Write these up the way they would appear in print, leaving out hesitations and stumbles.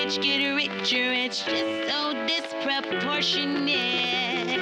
rich get richer, it's just so disproportionate.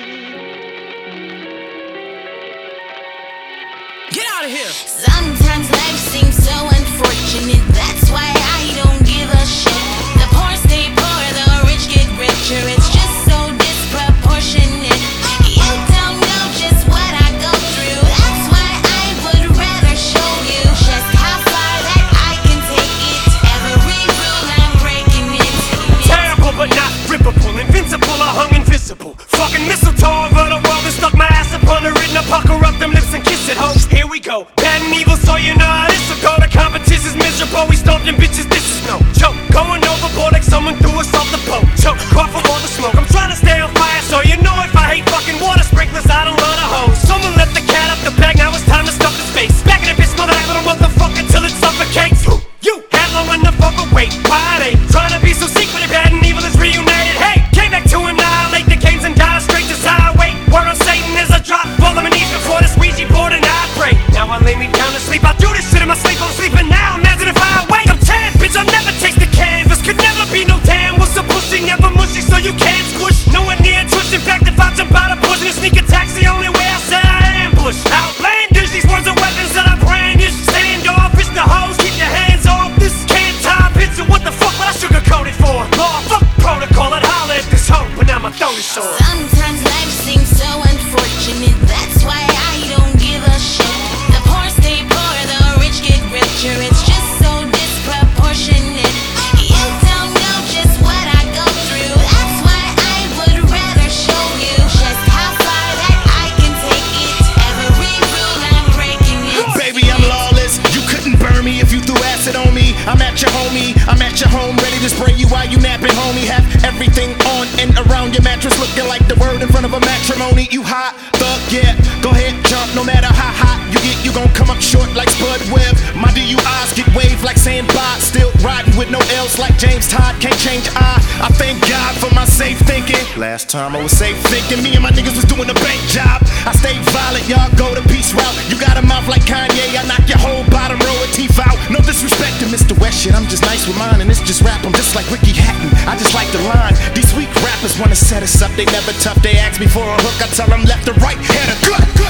Get out of here! Sometimes life seems so unfortunate, that's why I don't give a shit. The poor stay poor, the rich get richer, it's just so disproportionate. You don't know just what I go through, that's why I would rather show you just how far that I can take it. Every rule I'm breaking it. Terrible but not rippable, invincible or hung invisible. Fucking mistletoe over the world and stuck my ass upon the written. I pucker up them lips and kiss it, ho. Here we go, bad and evil, so you know how this'll go. The competition's miserable, we stomped them bitches, this is no joke. Going overboard like someone threw us off the boat. Choke, cough from all the smoke. I'm trying to stay on fire, so you know if I hate fucking water sprinklers, I don't run a hose. Someone let the cat out the bag, now it's time to stuff his face. Back in the bitch, mother, that little motherfucker till it suffocates. You had long enough of a wait. Why they trying to be so secret if bad and evil is reunited? Hey, came back to annihilate the games and die straight to highway. Word on Satan is a drop, fall on my knees before this Ouija board and I pray. Now I lay me down to sleep, I do this shit in my sleep, I'm sleeping now. Imagine if I wake, I'm tan, bitch, I'll never taste the canvas. Could never be no damn, what's a pussy, never mushy, so you can't squish. Nowhere near tush, in fact, if I jump out of bush and sneak attack's the only way I said I ambush. Outlandish, these words are weapons that I brandish. Stand off, it's the hoes, keep your hands off. This can't tie pizza, what the fuck would I sugarcoat it for? Law, fuck protocol, I'd holler at this hoe, but now my throat is sore. Sometimes life seems so unfortunate, that's why I don't give a shit. The poor stay poor, the rich get richer, it's just so disproportionate. You don't know just what I go through, that's why I would rather show you just how far that I can take it. Every rule I'm breaking it. Baby, I'm lawless, you couldn't burn me if you threw acid on me. I'm at your homie, I'm at your home, ready to spray you while you napping, homie. Have everything on and around your mattress, looking like the word in front of a matrimony. You hot, thug, yeah, go ahead, jump, no matter how hot you get, you gon' come up short like Spud Webb. My DUIs get waved like saying bye, still riding with no L's like James Todd, can't change I thank God for my safe thinking. Last time I was safe thinking, me and my niggas was doing a bank job. I stayed violent, y'all go the peace route. You got a mouth like Kanye, I knock your whole bottom row of teeth out. No disrespect to Mr. West shit, I'm just nice with mine, and it's just rap, I'm just like Ricky Hatton, I just like the line. These weak rappers wanna set us up, they never tough, they ask me for a hook, I tell them left or right, head or gut.